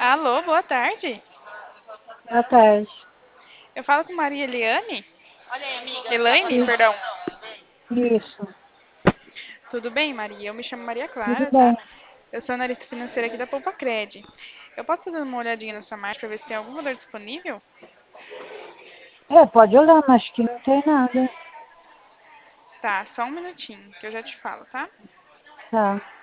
Alô, boa tarde. Boa tarde. Eu falo com Maria Eliane? Elaine, Isso, perdão. isso, Tudo bem, Maria? Eu me chamo Maria tudo Clara, tá? bem. Eu sou analista financeira aqui da Poupa Cred. Eu posso fazer uma olhadinha na sua marca para ver se tem algum valor disponível? Pode olhar, mas acho que não tem nada. Tá, só um minutinho que eu já te falo, tá? Tá.